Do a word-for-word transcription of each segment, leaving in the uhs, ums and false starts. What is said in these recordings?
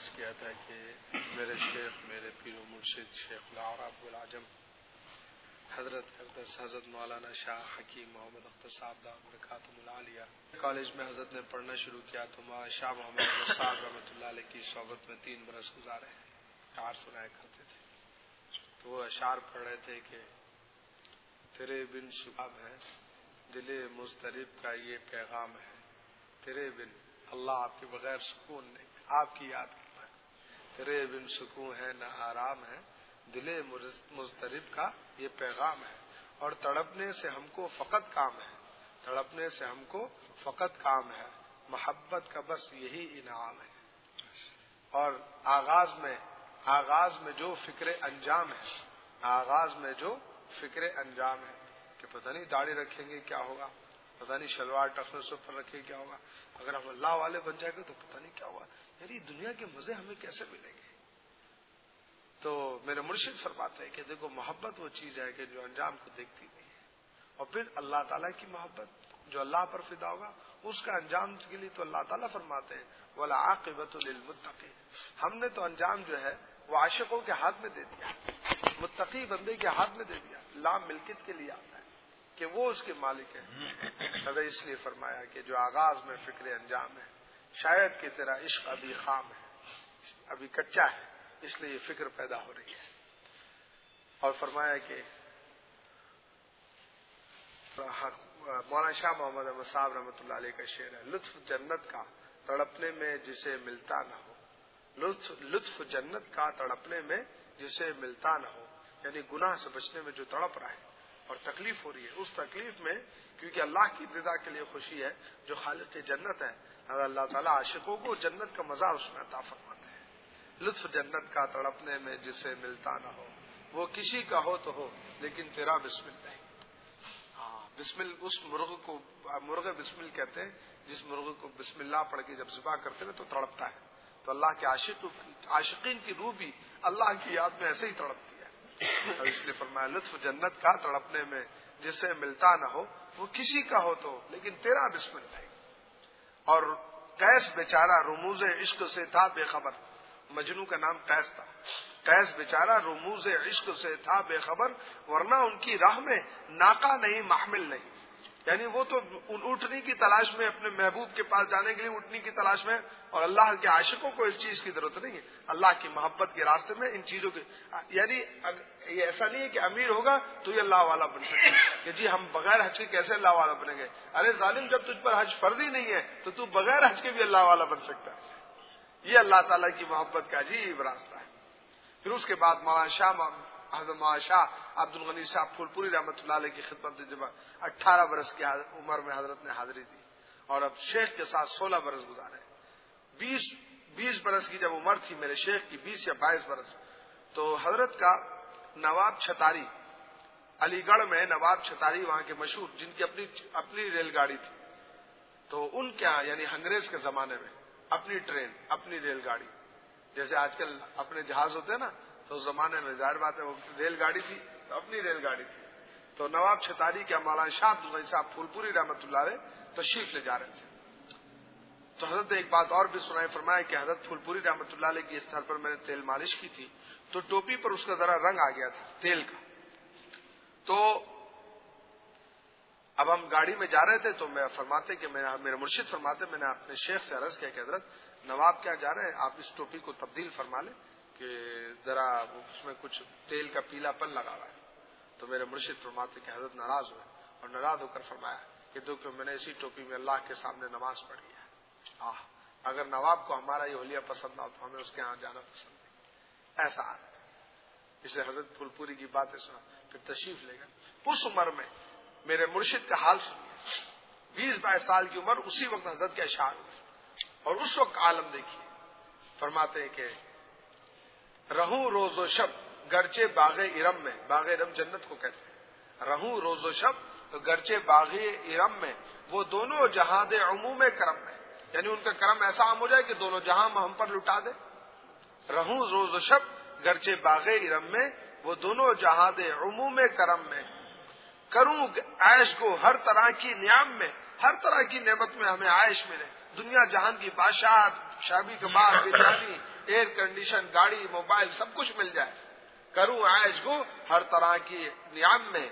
عرض کیا تھا کہ میرے شیخ میرے پیر و مرشد شیخ العرب والعجم حضرت اقدس حضرت مولانا شاہ حکیم محمد اختر صاحب دام برکاتہم العالیہ کالج میں حضرت نے پڑھنا شروع کیا تو مولانا شاہ محمد اختر صاحب رحمۃ اللہ علیہ کی صحبت میں تین برس گزارے ہیں. اشعار سنایا کرتے تھے تو وہ اشعار پڑھ رہے تھے کہ تیرے بن شباب ہے دل مضطرب کا یہ پیغام ہے، تیرے بن اللہ آپ کے بغیر سکون نہیں، آپ کی یاد کرنا ہے. تیرے بن سکون ہے نہ آرام ہے، دل مضطرب کا یہ پیغام ہے، اور تڑپنے سے ہم کو فقط کام ہے، تڑپنے سے ہم کو فقط کام ہے، محبت کا بس یہی انعام ہے. اور آغاز میں آغاز میں جو فکر انجام ہے، آغاز میں جو فکر انجام ہے کہ پتہ نہیں داڑھی رکھیں گے کیا ہوگا، پتہ نہیں شلوار ٹخنے سے اوپر رکھے کیا ہوگا، اگر ہم اللہ والے بن جائیں گے تو پتہ نہیں کیا ہوگا، یعنی دنیا کے مزے ہمیں کیسے ملیں گے. تو میرے مرشد فرماتے ہیں کہ دیکھو محبت وہ چیز ہے کہ جو انجام کو دیکھتی نہیں ہے، اور پھر اللہ تعالیٰ کی محبت جو اللہ پر فدا ہوگا اس کا انجام کے لیے تو اللہ تعالیٰ فرماتے ہیں وَالْعَاقِبَةُ لِلْمُتَّقِينَ. ہم نے تو انجام جو ہے وہ عاشقوں کے ہاتھ میں دے دیا، متقی بندے کے ہاتھ میں دے دیا. لام ملکت کے لیے آتا ہے کہ وہ اس کے مالک ہیں. اگر اس لیے فرمایا کہ جو آغاز میں فکر انجام ہے، شاید کہ تیرا عشق ابھی خام ہے، ابھی کچا ہے، اس لیے یہ فکر پیدا ہو رہی ہے. اور فرمایا کہ مولانا شاہ محمد احمد صاحب رحمۃ اللہ علیہ کا شعر ہے، لطف جنت کا تڑپنے میں جسے ملتا نہ ہو، لطف لطف جنت کا تڑپنے میں جسے ملتا نہ ہو، یعنی گناہ سے بچنے میں جو تڑپ رہا ہے اور تکلیف ہو رہی ہے، اس تکلیف میں کیونکہ اللہ کی رضا کے لیے خوشی ہے جو خالق جنت ہے، اللہ تعالیٰ عاشقوں کو جنت کا مزہ اس میں عطا فرماتے ہیں. لطف جنت کا تڑپنے میں جسے ملتا نہ ہو، وہ کسی کا ہو تو ہو لیکن تیرا بسمل نہیں. ہاں بسمل اس مرغ کو مرغ بسمل کہتے ہیں جس مرغ کو بسم اللہ پڑھ کے جب ذبح کرتے ہیں تو تڑپتا ہے. تو اللہ کے عاشق عاشقین کی روح بھی اللہ کی یاد میں ایسے ہی تڑپتی ہے. اور اس لیے فرمایا لطف جنت کا تڑپنے میں جسے ملتا نہ ہو، وہ کسی کا ہو تو لیکن تیرا بسمل نہیں. اور قیس بیچارہ رموز عشق سے تھا بے خبر، مجنو کا نام قیس تھا. قیس بیچارہ رموز عشق سے تھا بے خبر، ورنہ ان کی راہ میں ناقہ نہیں محمل نہیں. یعنی وہ تو اٹھنے کی تلاش میں، اپنے محبوب کے پاس جانے کے لیے اٹھنے کی تلاش میں، اور اللہ کے عاشقوں کو اس چیز کی ضرورت نہیں ہے. اللہ کی محبت کے راستے میں ان چیزوں کے، یعنی یہ ایسا نہیں ہے کہ امیر ہوگا تو یہ اللہ والا بن سکے کہ جی ہم بغیر حج کے کیسے اللہ والا بنیں گے. ارے ظالم، جب تجھ پر حج فرض ہی نہیں ہے تو تو بغیر حج کے بھی اللہ والا بن سکتا ہے. یہ اللہ تعالیٰ کی محبت کا عجیب راستہ ہے. پھر اس کے بعد مولانا شاہ حضرت مولانا شاہ عبد الغنی صاحب پھول پوری رحمۃ اللہ علیہ کی خدمت میں جب اٹھارہ برس کی عمر میں حضرت نے حاضری دی، اور اب شیخ کے ساتھ سولہ برس گزارے. بیس بیس برس کی جب عمر تھی میرے شیخ کی، بیس یا بائیس برس، تو حضرت کا نواب چھتاری علی گڑھ میں، نواب چھتاری وہاں کے مشہور جن کی اپنی اپنی ریل گاڑی تھی، تو ان کیا یعنی انگریز کے زمانے میں اپنی ٹرین اپنی ریل گاڑی، جیسے آج کل اپنے جہاز ہوتے ہیں نا، تو اس زمانے میں ظاہر بات ہے وہ ریل گاڑی تھی تو اپنی ریل گاڑی تھی. تو نواب چھتاری کے مولانا شاہ عبد الغنی صاحب پھول پوری رحمۃ اللہ علیہ تشریف لے جا رہے تھے. تو حضرت نے ایک بات اور بھی سنائی، فرمایا کہ حضرت پھول پوری رحمۃ اللہ علیہ کی استھر پر میں نے تیل مالش کی تھی تو ٹوپی پر اس کا ذرا رنگ آ گیا تھا تیل کا. تو اب ہم گاڑی میں جا رہے تھے تو میں فرماتے کہ میں میرے مرشد فرماتے میں نے اپنے شیخ سے عرض کیا کہ حضرت نواب کیا جا رہے ہیں، آپ اس ٹوپی کو تبدیل فرما لیں کہ ذرا اس میں کچھ تیل کا پیلا پن لگا ہوا ہے. تو میرے مرشد فرماتے کہ حضرت ناراض ہوئے اور ناراض ہو کر فرمایا کہ دیکھو میں نے اسی ٹوپی میں اللہ کے سامنے نماز پڑھی ہے. آہ اگر نواب کو ہمارا یہ حلیہ پسند نہ ہو تو ہمیں اس کے ہاں جانا پسند نہیں. ایسا اسے حضرت پھول پوری کی باتیں سنا پھر تشریف لے گئے. اس عمر میں میرے مرشد کا حال سنیے، بیس بائیس سال کی عمر، اسی وقت حضرت کے اشعار ہوئے اور اس وقت عالم دیکھیے. فرماتے ہیں کہ رہوں روز و شب گرچے باغ ارم میں، باغ ارم جنت کو کہتے ہیں، رہوں روز و شب تو گرچے باغ ارم میں، وہ دونوں جہاں دے عموم کرم میں، یعنی ان کا کرم ایسا عام ہو جائے کہ دونوں جہاں ہم پر لٹا دے. رہوں روز و شب گرچے باغ ارم میں، وہ دونوں جہاں دے عموم کرم میں، کروں عیش کو ہر طرح کی نیام میں، ہر طرح کی نعمت میں ہمیں عائش ملے، دنیا جہان کی بادشاہ، شادی کے بعد بریانی، ایئر کنڈیشن، گاڑی، موبائل، سب کچھ مل جائے، کروں عائش کو ہر طرح کی نعم میں۔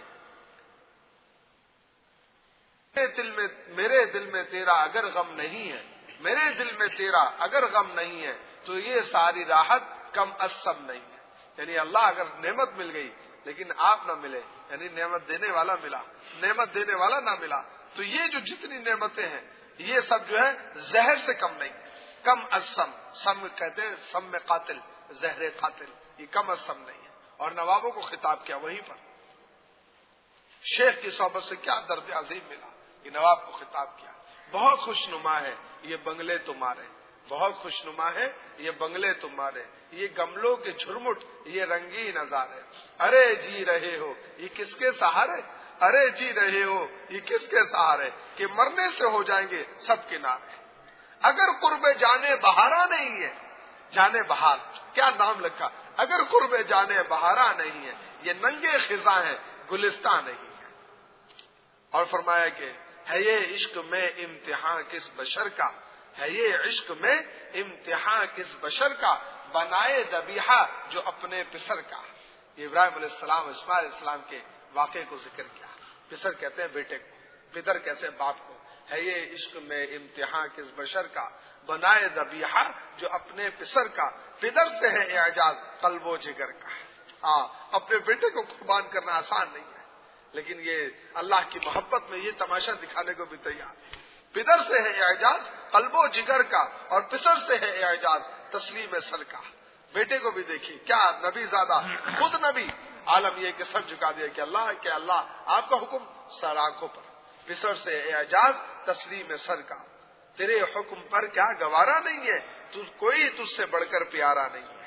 میرے دل میں میرے دل میں تیرا اگر غم نہیں ہے، میرے دل میں تیرا اگر غم نہیں ہے تو یہ ساری راحت کم از سب نہیں ہے۔ یعنی اللہ اگر نعمت مل گئی لیکن آپ نہ ملے، یعنی نعمت دینے والا ملا، نعمت دینے والا نہ ملا، تو یہ جو جتنی نعمتیں ہیں یہ سب جو ہے زہر سے کم نہیں، کم از سم، سم کہتے ہیں سم میں قاتل، زہر قاتل، یہ کم از سم نہیں ہے۔ اور نوابوں کو خطاب کیا وہیں پر، شیخ کی صحبت سے کیا درد عظیم ملا، یہ نواب کو خطاب کیا، بہت خوش نما ہے یہ بنگلے تمہارے، بہت خوش نما ہے یہ بنگلے تمہارے، یہ گملوں کے جھرمٹ، یہ رنگی نظارے، ارے جی رہے ہو یہ کس کے سہارے، ارے جی رہے ہو یہ کس کے سہارے، کہ مرنے سے ہو جائیں گے سب کنارے، اگر قرب جانے بہارا نہیں ہے، جانے بہار کیا نام لکھا، اگر قرب جانے بہارا نہیں ہے، یہ ننگے خزاں ہیں گلستان نہیں ہے۔ اور فرمایا کہ ہے یہ عشق میں امتحان کس بشر کا، ہے یہ عشق میں امتحان کس بشر کا، بنائے ذبیحہ جو اپنے پسر کا۔ یہ ابراہیم علیہ السلام اسماعیل علیہ السلام کے واقعے کو ذکر کیا، پسر کہتے ہیں بیٹے کو، پدر کیسے باپ کو، ہے یہ عشق میں امتحان کس بشر کا، بنائے ذبیحہ جو اپنے پسر کا، پدر سے ہے اعجاز قلب و جگر کا۔ ہاں، اپنے بیٹے کو قربان کرنا آسان نہیں ہے، لیکن یہ اللہ کی محبت میں یہ تماشا دکھانے کو بھی تیار ہے۔ پدر سے ہے اعجاز قلب و جگر کا، اور پسر سے ہے اعجاز تسلیم سر کا۔ بیٹے کو بھی دیکھیے، کیا نبی زادہ، خود نبی، عالم یہ کہ سر جھکا دیا کہ اللہ کہ اللہ آپ کا حکم، سر آنکھوں پر، پسر سے اعجاز تسلیم سر کا، تیرے حکم پر کیا گوارا نہیں ہے، تو کوئی تجھ سے بڑھ کر پیارا نہیں ہے۔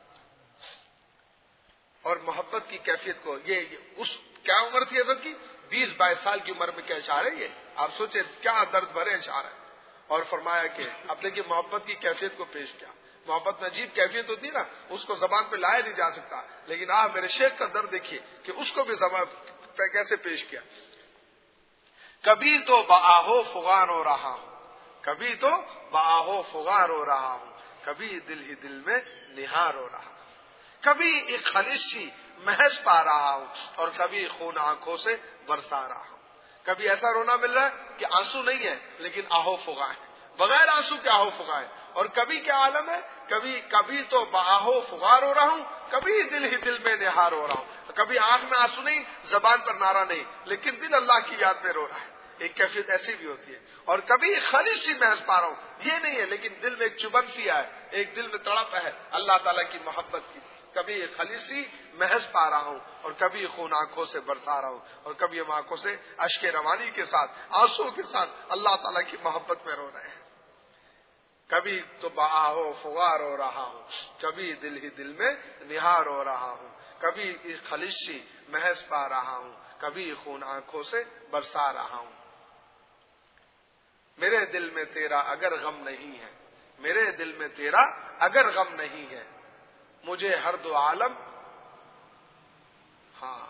اور محبت کی کیفیت کو یہ اس کیا عمر تھی حضرت کی، بیس بائیس سال کی عمر میں کیا اشعار ہے یہ، آپ سوچیں کیا درد بھرے اشعار ہے۔ اور فرمایا کہ اب دیکھیے محبت کی کیفیت کو پیش کیا، محبت میں عجیب کیفیت ہوتی ہے نا، اس کو زبان پہ لایا نہیں جا سکتا، لیکن آپ میرے شیخ کا درد دیکھیے کہ اس کو بھی زبان پہ کیسے پیش کیا۔ کبھی تو بآہو فغان ہو رہا ہوں، کبھی تو بآہو فغان ہو رہا ہوں، کبھی دل ہی دل میں نہار ہو رہا ہوں، کبھی ایک خلیشی محض پا رہا ہوں، اور کبھی خون آنکھوں سے برسا رہا ہوں۔ کبھی ایسا رونا مل رہا ہے کہ آنسو نہیں ہے لیکن آہو فغاں ہے، بغیر آنسو کے آہو فغاں ہے۔ اور کبھی کیا عالم ہے، کبھی کبھی تو بآہو فغار ہو رہا ہوں، کبھی دل ہی دل میں نہار ہو رہا ہوں، کبھی آنکھ میں آنسو نہیں، زبان پر نعرہ نہیں، لیکن دل اللہ کی یاد میں رو رہا ہے۔ ایک کیفیت ایسی بھی ہوتی ہے۔ اور کبھی خالص سی محض پا رہا ہوں، یہ نہیں ہے لیکن دل میں ایک چبن سی ہے، ایک دل میں تڑپ ہے اللہ تعالیٰ کی محبت کی، کبھی خالصی محض پا رہا ہوں، اور کبھی خون آنکھوں سے برسا رہا ہوں، اور کبھی ہم آنکھوں سے اشک روانی کے ساتھ، آنسو کے ساتھ اللہ تعالیٰ کی محبت میں رو رہے ہیں۔ کبھی تو بآہو فغار ہو رہا ہوں، کبھی دل ہی دل میں نہار ہو رہا ہوں، کبھی خالصی محض پا رہا ہوں، کبھی خون آنکھوں سے برسا رہا ہوں۔ میرے دل میں تیرا اگر غم نہیں ہے، میرے دل میں تیرا اگر غم نہیں ہے، مجھے ہر دو عالم، ہاں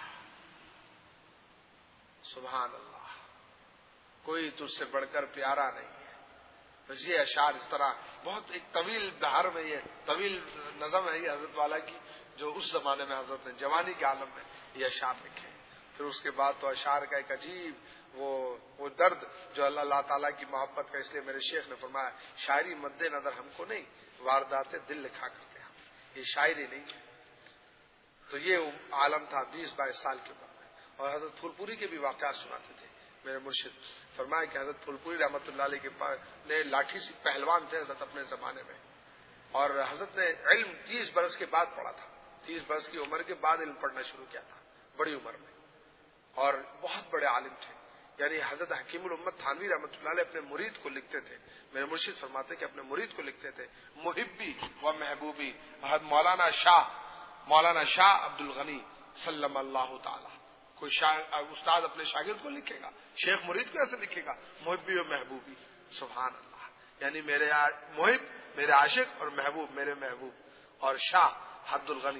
سبحان اللہ، کوئی تجھ سے بڑھ کر پیارا نہیں ہے۔ بس یہ اشعار اس طرح بہت ایک طویل بہار میں، یہ طویل نظم ہے یہ حضرت والا کی، جو اس زمانے میں حضرت نے جوانی کے عالم میں یہ اشعار لکھے۔ پھر اس کے بعد تو اشعار کا ایک عجیب وہ وہ درد جو اللہ اللہ تعالیٰ کی محبت کا، اس لیے میرے شیخ نے فرمایا شاعری مد نظر ہم کو نہیں، واردات دل لکھا کرتے ہیں، یہ شاعری نہیں ہے۔ تو یہ عالم تھا بیس بائیس سال کے عمر میں، اور حضرت پھول پوری کے بھی واقعات سناتے تھے میرے مرشد۔ فرمایا کہ حضرت پھول پوری رحمۃ اللہ علیہ کے نے لاٹھی سے پہلوان تھے حضرت اپنے زمانے میں، اور حضرت نے علم تیس برس کے بعد پڑھا تھا، تیس برس کی عمر کے بعد علم پڑھنا شروع کیا تھا بڑی عمر میں، اور بہت بڑے عالم تھے۔ یعنی حضرت حکیم الامت تھانوی رحمۃ اللہ علیہ اپنے مرید کو لکھتے تھے، میرے مرشد فرماتے کہ اپنے مرید کو لکھتے تھے، محبی و محبوبی حضرت مولانا شاہ مولانا شاہ عبد الغنی سلم اللہ تعالی۔ کوئی استاد اپنے شاگرد کو لکھے گا، شیخ مرید کو ایسے لکھے گا، محبی و محبوبی، سبحان اللہ۔ یعنی میرے محب میرے عاشق، اور محبوب میرے محبوب، اور شاہ عبد الغنی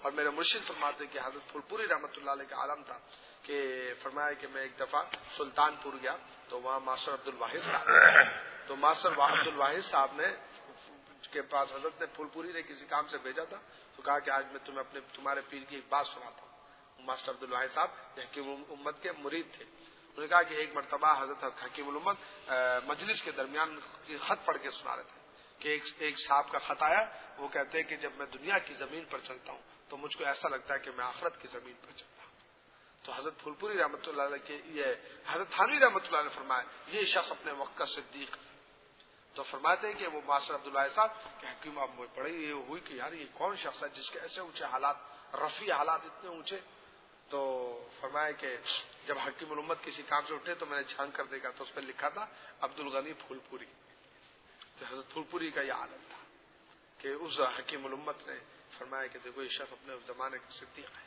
اور میرے مرشد فرماتے کہ حضرت پھولپوری رحمۃ اللہ علیہ کا عالم تھا کہ فرمایا کہ میں ایک دفعہ سلطان پور گیا تو وہاں ماسٹر عبد الواحد صاحب تو ماسٹر عبد الواحد صاحب نے کے پاس حضرت نے پھولپوری نے کسی کام سے بھیجا تھا تو کہا کہ آج میں تمہیں اپنے تمہارے پیر کی ایک بات سناتا ہوں. ماسٹر عبد الواحد صاحب حکیم امت کے مرید تھے. انہوں نے کہا کہ ایک مرتبہ حضرت حکیم الامت مجلس کے درمیان خط پڑھ کے سنا رہے تھے کہ ایک ایک صاحب کا خط آیا. وہ کہتے ہیں کہ جب میں دنیا کی زمین پر چلتا ہوں تو مجھ کو ایسا لگتا ہے کہ میں آخرت کی زمین پر چلتا ہوں. تو حضرت پھولپوری رحمۃ اللہ علیہ کے یہ حضرت تھانوی رحمۃ اللہ علیہ فرمایا یہ شخص اپنے وقت کا صدیق. تو فرماتے ہیں کہ وہ ماسٹر عبداللہ صاحب کہ حکیم اب بڑے یہ ہوئی کہ یار یہ کون شخص ہے جس کے ایسے اونچے حالات رفیع حالات اتنے اونچے. تو فرمایا کہ جب حکیم الامت کسی کام سے اٹھے تو میں نے جھانک کر دیکھا تو اس پہ لکھا تھا عبد الغنی پھولپوری. تو حضرت پھولپوری کا یہ عالم تھا کہ اس حکیم الامت نے فرمایا کہ دیکھو یہ شخص اپنے زمانے کا صدیق ہے.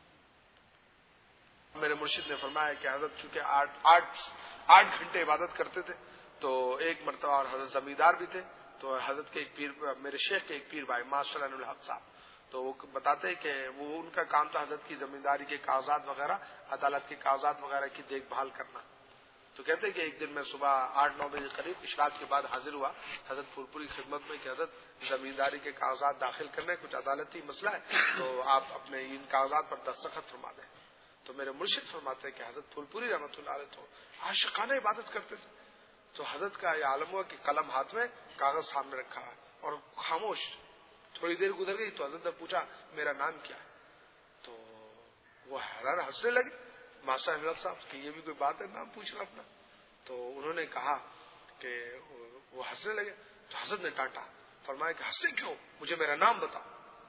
میرے مرشد نے فرمایا کہ حضرت چونکہ آٹھ آٹھ آٹھ گھنٹے عبادت کرتے تھے تو ایک مرتبہ اور حضرت زمیندار بھی تھے تو حضرت کے ایک پیر میرے شیخ کے ایک پیر بھائی ماسٹر عین الحق صاحب تو وہ بتاتے کہ وہ ان کا کام تھا حضرت کی زمینداری کے کاغذات وغیرہ عدالت کے کاغذات وغیرہ کی دیکھ بھال کرنا. تو کہتے کہ ایک دن میں صبح آٹھ نو بجے قریب اشراق کے بعد حاضر ہوا حضرت پھولپوری خدمت میں کہ حضرت زمینداری کے کاغذات داخل کرنے کچھ عدالتی مسئلہ ہے تو آپ اپنے ان کاغذات پر دستخط فرما دیں. تو میرے مرشد فرماتے ہیں کہ حضرت پھولپوری رحمۃ اللہ علیہ تو عاشقانہ عبادت کرتے تھے. تو حضرت کا یہ عالم ہوا کہ قلم ہاتھ میں کاغذ سامنے رکھا ہے اور خاموش. تھوڑی دیر گزر گئی تو حضرت نے پوچھا میرا نام کیا ہے. تو وہ حیران ہنسنے لگے ماسٹر حضرت صاحب کہ یہ بھی کوئی بات ہے نام پوچھنا اپنا. تو انہوں نے کہا کہ وہ ہنسنے لگے تو حضرت نے ڈانٹا فرمایا کہ ہنسے کیوں مجھے میرا نام بتا.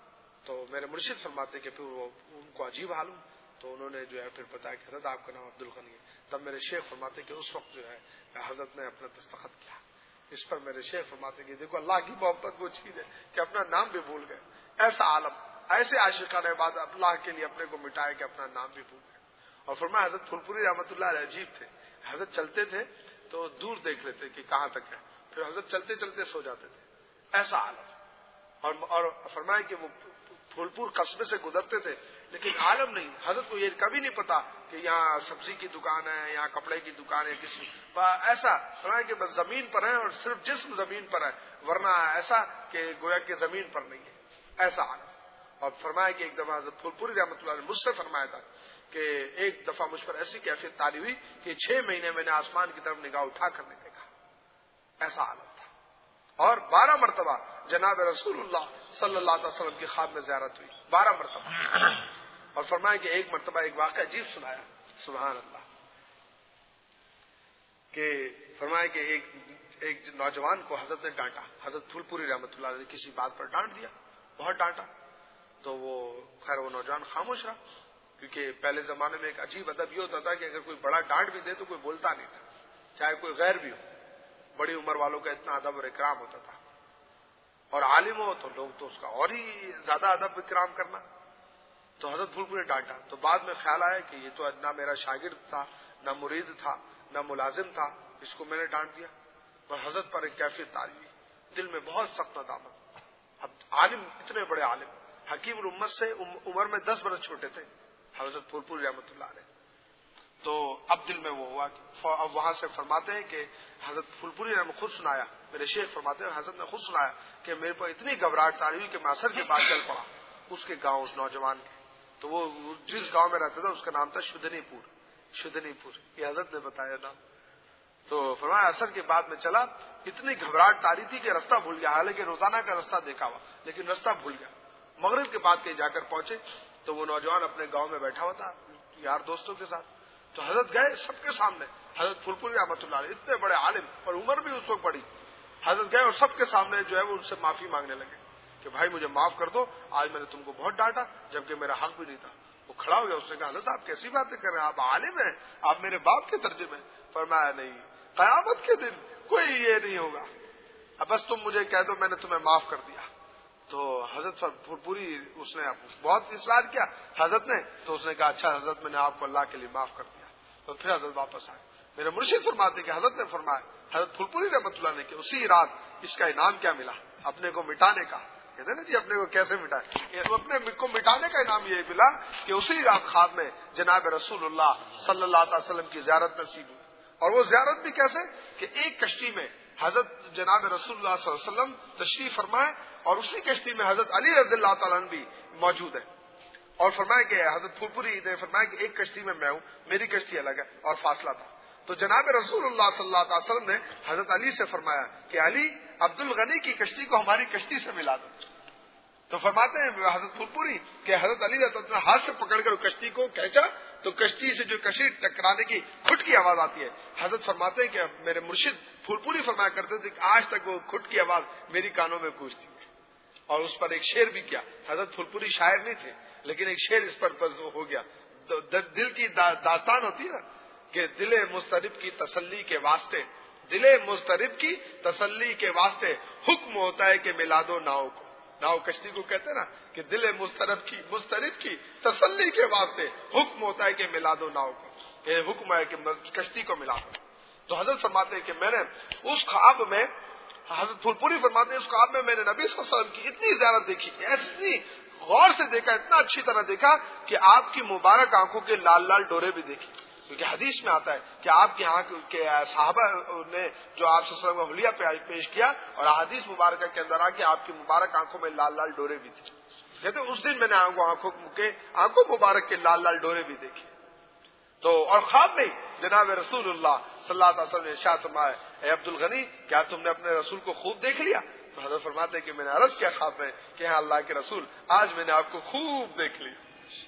تو میرے مرشد فرماتے کہ پھر وہ ان کو عجیب معلوم تو انہوں نے جو ہے پھر بتایا کہ حضرت آپ کا نام عبد الغنی ہے. تب میرے شیخ فرماتے کہ اس وقت جو ہے حضرت نے اپنا دستخط کیا. اس پر میرے شیخ فرماتے کہ دیکھو اللہ کی محبت وہ چیز ہے کہ اپنا نام بھی بھول گئے. ایسا عالم ایسے عاشقانہ عبادت اللہ کے لیے اپنے کو مٹائے کہ اپنا نام بھی بھول گئے. اور فرمایا حضرت پھولپوری رحمۃ اللہ علیہ عجیب تھے. حضرت چلتے تھے تو دور دیکھ لیتے کہ کہاں تک ہے پھر حضرت چلتے چلتے سو جاتے تھے. ایسا عالم اور, اور فرمایا کہ وہ پھولپور قصبے سے گزرتے تھے لیکن عالم نہیں. حضرت کو یہ کبھی نہیں پتا کہ یہاں سبزی کی دکان ہے یہاں کپڑے کی دکان ہے کسی ایسا فرمایا کہ بس زمین پر ہے اور صرف جسم زمین پر ہے ورنہ ایسا کہ گویا کہ زمین پر نہیں ہے. ایسا عالم. اور فرمایا کہ ایک دفعہ حضرت پھولپوری رحمۃ اللہ نے مجھ سے فرمایا تھا کہ ایک دفعہ مجھ پر ایسی کیفیت تاری ہوئی کہ چھ مہینے میں نے آسمان کی طرف نگاہ اٹھا کر نہیں دیکھا. ایسا عالم تھا. اور بارہ مرتبہ جناب رسول اللہ صلی اللہ علیہ وسلم کی خواب میں زیارت ہوئی بارہ مرتبہ. اور فرمایا کہ ایک مرتبہ ایک واقعہ عجیب سنایا سبحان اللہ کہ فرمایا کہ ایک ایک نوجوان کو حضرت نے ڈانٹا. حضرت پھولپوری رحمۃ اللہ نے کسی بات پر ڈانٹ دیا بہت ڈانٹا. تو وہ خیر وہ نوجوان خاموش رہا کیونکہ پہلے زمانے میں ایک عجیب ادب یہ ہوتا تھا کہ اگر کوئی بڑا ڈانٹ بھی دے تو کوئی بولتا نہیں تھا چاہے کوئی غیر بھی ہو. بڑی عمر والوں کا اتنا ادب اور اکرام ہوتا تھا اور عالم ہو تو لوگ تو اس کا اور ہی زیادہ ادب اکرام کرنا. تو حضرت پھولپوری نے ڈانٹا تو بعد میں خیال آیا کہ یہ تو نہ میرا شاگرد تھا نہ مرید تھا نہ ملازم تھا اس کو میں نے ڈانٹ دیا. اور حضرت پر ایک کیفیت تاری ہوئی دل میں بہت سخت ندامت. اب عالم اتنے بڑے عالم حکیم الامت سے عمر میں دس برس چھوٹے تھے حضرت پھولپوری رحمۃ اللہ علیہ. تو اب دل میں وہ ہوا اب وہاں سے فرماتے ہیں کہ حضرت پھولپوری نے خود سنایا میرے شیخ فرماتے ہیں حضرت نے خود سنایا کہ میرے پر اتنی گھبراہٹ تاری ہوئی کہ میں اثر کے بعد چل پڑا اس کے گاؤں اس نوجوان کے. تو وہ جس گاؤں میں رہتا تھا اس کا نام تھا شدنی پور. شدنی پور یہ حضرت نے بتایا نام. تو فرمایا اثر کے بعد میں چلا اتنی گھبراہٹ تاری تھی کہ رستہ بھول گیا حالانکہ روزانہ کا رستہ دیکھا ہوا لیکن رستہ بھول گیا. مغرب کے بعد کہیں جا کر پہنچے تو وہ نوجوان اپنے گاؤں میں بیٹھا ہوا تھا یار دوستوں کے ساتھ. تو حضرت گئے سب کے سامنے حضرت پھولپوری رحمۃ اللہ علیہ اتنے بڑے عالم اور عمر بھی اس وقت بڑی. حضرت گئے اور سب کے سامنے جو ہے وہ ان سے معافی مانگنے لگے کہ بھائی مجھے معاف کر دو آج میں نے تم کو بہت ڈانٹا جبکہ میرا حق بھی نہیں تھا. وہ کھڑا ہو گیا اس نے کہا حضرت آپ کیسی باتیں کر رہے ہیں آپ عالم ہیں آپ میرے باپ کے درجے میں. فرمایا نہیں قیامت کے دن کوئی یہ نہیں ہوگا اب بس تم مجھے کہہ دو میں نے تمہیں معاف کر دیا. تو حضرت پوری اس نے بہت اصرار کیا حضرت نے تو اس نے کہا اچھا حضرت میں نے آپ کو اللہ کے لیے معاف کر دیا. تو پھر حضرت واپس آئے. میرے مرشد فرماتے کہ حضرت نے فرمایا حضرت پھولپوری رحمۃ اللہ نے کہ اسی رات اس کا انعام کیا ملا اپنے کو مٹانے کا کہتے ہیں نا جی اپنے کو کیسے مٹائے، اپنے کو مٹانے کا انعام یہ ملا کہ اسی رات خواب میں جناب رسول اللہ صلی اللہ علیہ وسلم کی زیارت نصیب ہوئی. اور وہ زیارت بھی کیسے کہ ایک کشتی میں حضرت جناب رسول اللہ صلی اللہ علیہ وسلم تشریف فرمائے اور اسی کشتی میں حضرت علی رضی اللہ تعالیٰ عنہ بھی موجود ہے. اور فرمایا کہ حضرت پھول پوری نے فرمایا کہ ایک کشتی میں میں ہوں، میری کشتی الگ ہے اور فاصلہ تھا. تو جناب رسول اللہ صلی اللہ علیہ وسلم نے حضرت علی سے فرمایا کہ علی عبد الغنی کی کشتی کو ہماری کشتی سے ملا دو. تو فرماتے ہیں حضرت پھول پوری کہ حضرت علی نے ہاتھ سے پکڑ کر کشتی کو کھینچا تو کشتی سے جو کشتی ٹکرانے کی کھٹ کی آواز آتی ہے. حضرت فرماتے ہیں کہ میرے مرشد پھول پوری فرمایا کرتے تھے کہ آج تک وہ کھٹ کی آواز میری کانوں میں گونجتی ہے. اور اس پر ایک شعر بھی کیا. حضرت پھول پوری شاعر نہیں تھے لیکن ایک شعر اس پر ہو گیا. دل کی داستان ہوتی ہے نا کہ دل مضطرب کی تسلی کے واسطے، دل مضطرب کی تسلی کے واسطے حکم ہوتا ہے کہ ملا دو ناؤ کو. ناؤ کشتی کو کہتے ہیں نا کہ دل مضطرب کی مضطرب کی تسلی کے واسطے حکم ہوتا ہے کہ ملا دو ناؤ کو، کہ حکم ہے کہ کشتی کو ملا دو. تو حضرت فرماتے ہیں کہ میں نے اس خواب میں، حضرت پھول پوری فرماتے ہیں اس خواب میں میں نے نبی صلی اللہ علیہ وسلم کی اتنی زیارت دیکھی، اتنی غور سے دیکھا، اتنا اچھی طرح دیکھا کہ آپ کی مبارک آنکھوں کے لال لال ڈورے بھی دیکھے. کیونکہ حدیث میں آتا ہے کہ آپ کی آنکھ کے صحابہ نے جو آپ صلی اللہ علیہ وسلم کو حلیہ پیش کیا اور حدیث مبارکہ کے اندر آ کے آپ کی مبارک آنکھوں میں لال لال ڈورے بھی تھے. کہتے اس دن میں نے آنکھوں کے آنکھوں مبارک کے لال لال ڈورے بھی دیکھے. تو اور خواب میں جناب رسول اللہ صلی اللہ علیہ وسلم نے ارشاد فرمایا اے عبد الغنی کیا تم نے اپنے رسول کو خوب دیکھ لیا؟ تو حضرت فرماتے ہیں کہ میں نے عرض کیا خواب میں کہ ہاں اللہ کے رسول آج میں نے آپ کو خوب دیکھ لیا.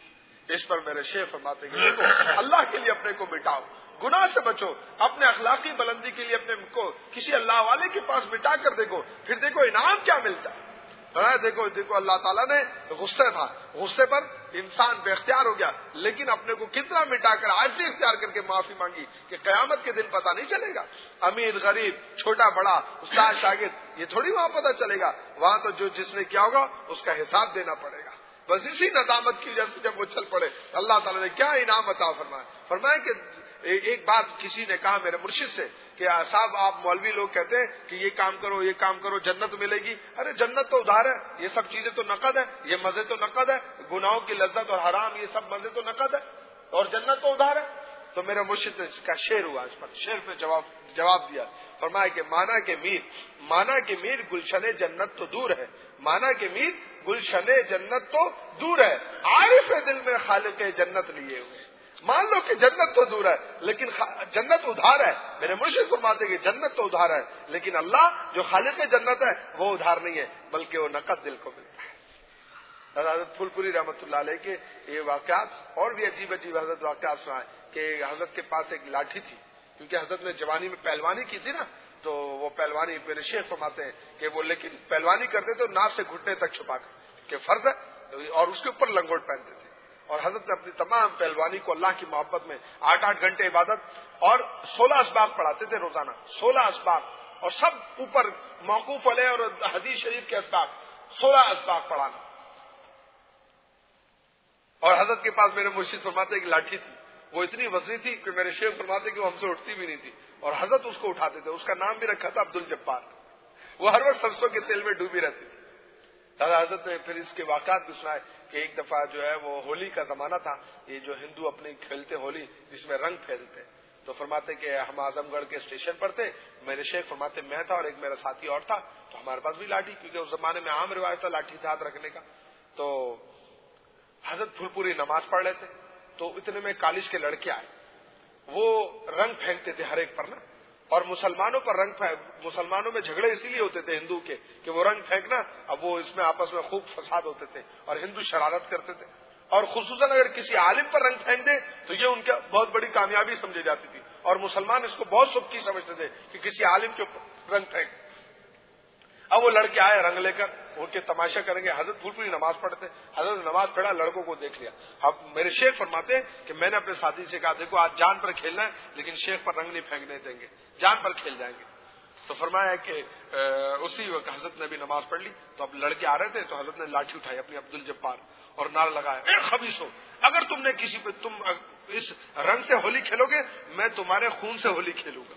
اس پر میرے شیخ فرماتے ہیں کہ دیکھو اللہ کے لیے اپنے کو مٹاؤ، گناہ سے بچو، اپنے اخلاقی بلندی کے لیے اپنے کو کسی اللہ والے کے پاس مٹا کر دیکھو، پھر دیکھو انعام کیا ملتا ہے. دیکھو دیکھو اللہ تعالیٰ نے غصے تھا، غصے پر انسان بے اختیار ہو گیا لیکن اپنے کو کتنا مٹا کر آج بھی اختیار کر کے معافی مانگی کہ قیامت کے دن پتہ نہیں چلے گا امیر غریب چھوٹا بڑا استاد شاگرد یہ تھوڑی وہاں پتہ چلے گا. وہاں تو جو جس نے کیا ہوگا اس کا حساب دینا پڑے گا. بس اسی ندامت کی وجہ سے جب وہ چل پڑے اللہ تعالیٰ نے کیا انعام عطا فرمایا. فرمایا کہ ایک بات کسی نے کہا میرے مرشد سے کہ صاحب آپ مولوی لوگ کہتے ہیں کہ یہ کام کرو یہ کام کرو جنت ملے گی. ارے جنت تو ادھار ہے، یہ سب چیزیں تو نقد ہے، یہ مزے تو نقد ہے، گناہوں کی لذت اور حرام یہ سب مزے تو نقد ہے اور جنت تو ادھار ہے. تو میرے مرشد کا شعر ہوا، اس پر شعر پہ جواب جواب دیا. فرمایا کہ مانا کہ میر مانا کہ میر گلشن جنت تو دور ہے، مانا کہ میر گلشن جنت تو دور ہے، عارف دل میں خالق جنت لیے ہوئے. مان لو کہ جنت تو دور ہے لیکن جنت ادھار ہے. میرے مرشد فرماتے کہ جنت تو ادھار ہے لیکن اللہ جو خالق جنت ہے وہ ادھار نہیں ہے بلکہ وہ نقد دل کو ملتا ہے. حضرت پھول پوری رحمۃ اللہ علیہ کے یہ واقعات اور بھی عجیب عجیب حضرت واقعات سنائے کہ حضرت کے پاس ایک لاٹھی تھی کیونکہ حضرت نے جوانی میں پہلوانی کی تھی نا تو وہ پہلوانی میرے شیخ فرماتے ہیں کہ وہ لیکن پہلوانی کرتے تو ناف سے گھٹنے تک چھپا کر کہ فرض ہے اور اس کے اوپر لنگوٹ پہنتے تھے. اور حضرت نے اپنی تمام پہلوانی کو اللہ کی محبت میں آٹھ آٹھ گھنٹے عبادت اور سولہ اسباق پڑھاتے تھے روزانہ، سولہ اسباق اور سب اوپر موقوف علیہ اور حدیث شریف کے اسباق سولہ اسباق پڑھانا. اور حضرت کے پاس میرے مرشد فرماتے کہ لاٹھی تھی وہ اتنی وزنی تھی کہ میرے شیخ فرماتے کہ وہ ہم سے اٹھتی بھی نہیں تھی اور حضرت اس کو اٹھاتے تھے. اس کا نام بھی رکھا تھا عبد الجبار. وہ ہر وقت سرسوں کے تیل میں ڈوبی رہتی تھی. حضرت نے پھر اس کے واقعات بھی سنائے کہ ایک دفعہ جو ہے وہ ہولی کا زمانہ تھا، یہ جو ہندو اپنی کھیلتے ہولی جس میں رنگ پھیلتے. تو فرماتے کہ ہم اعظم گڑھ کے اسٹیشن پر تھے، میرے شیخ فرماتے میں تھا اور ایک میرا ساتھی اور تھا. تو ہمارے پاس بھی لاٹھی کیونکہ اس زمانے میں عام روایت تھا لاٹھی سے ہاتھ رکھنے کا. تو حضرت پھول پوری نماز پڑھ رہے تھے تو اتنے میں کالج کے لڑکے آئے، وہ رنگ پھینکتے تھے ہر ایک پر نا. اور مسلمانوں پر رنگ مسلمانوں میں جھگڑے اسی لیے ہوتے تھے ہندو کے کہ وہ رنگ پھینکنا، اب وہ اس میں آپس میں خوب فساد ہوتے تھے اور ہندو شرارت کرتے تھے. اور خصوصاً اگر کسی عالم پر رنگ پھینک دے تو یہ ان کی بہت بڑی کامیابی سمجھی جاتی تھی اور مسلمان اس کو بہت سبکی سمجھتے تھے کہ کسی عالم کے رنگ پھینک. اب وہ لڑکے آئے رنگ لے کر ان کے تماشا کریں گے. حضرت پھول پوری نماز پڑھتے، حضرت نماز پڑھا لڑکوں کو دیکھ لیا. اب میرے شیخ فرماتے ہیں کہ میں نے اپنے ساتھی سے کہا دیکھو آج جان پر کھیلنا ہے لیکن شیخ پر رنگ نہیں پھینکنے دیں گے، جان پر کھیل جائیں گے. تو فرمایا کہ اسی وقت حضرت نے بھی نماز پڑھ لی. تو اب لڑکے آ رہے تھے تو حضرت نے لاٹھی اٹھائی اپنی عبد الجبار اور نعرہ لگایا اے خبیثو، اگر تم نے کسی پہ تم اس رنگ سے ہولی کھیلو گے میں تمہارے خون سے ہولی کھیلوں گا.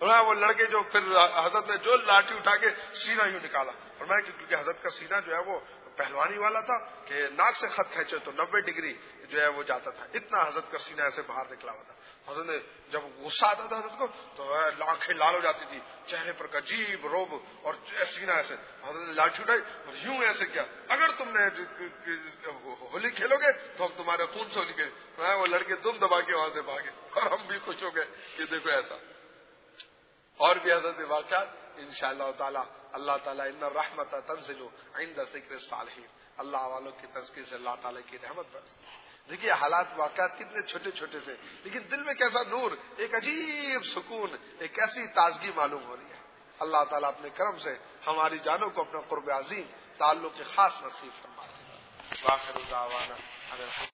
فرمایا وہ لڑکے جو پھر حضرت نے جو لاٹھی اٹھا کے سینہ یوں نکالا، فرمایا کہ کیونکہ حضرت کا سینہ جو ہے وہ پہلوانی والا تھا کہ ناک سے خط کھینچے تو نبے ڈگری جو ہے وہ جاتا تھا، اتنا حضرت کا سینہ ایسے باہر نکلا ہوا تھا. حضرت نے جب غصہ آتا تھا حضرت کو تو آنکھیں لال ہو جاتی تھی، چہرے پر عجیب روب اور سینہ ایسے. حضرت نے لاٹھی اٹھائی اور یوں ایسے کیا، اگر تم نے ہولی کھیلو گے تو ہم تمہارے خون سے ہولی کھیلیں. وہ لڑکے دم دبا کے وہاں سے بھاگے اور ہم بھی خوش ہو گئے کہ دیکھو ایسا. اور بھی حضرت واقعات انشاءاللہ تعالی. اللہ تعالیٰ ان الرحمت تنزل عند ذکر الصالحین، اللہ والوں کی تذکیر سے اللہ تعالیٰ کی رحمت برستی. دیکھیے حالات واقعات کتنے چھوٹے چھوٹے سے، لیکن دل میں کیسا نور، ایک عجیب سکون، ایک ایسی تازگی معلوم ہو رہی ہے. اللہ تعالیٰ اپنے کرم سے ہماری جانوں کو اپنا قرب عظیم تعلق خاص نصیب فرمائے.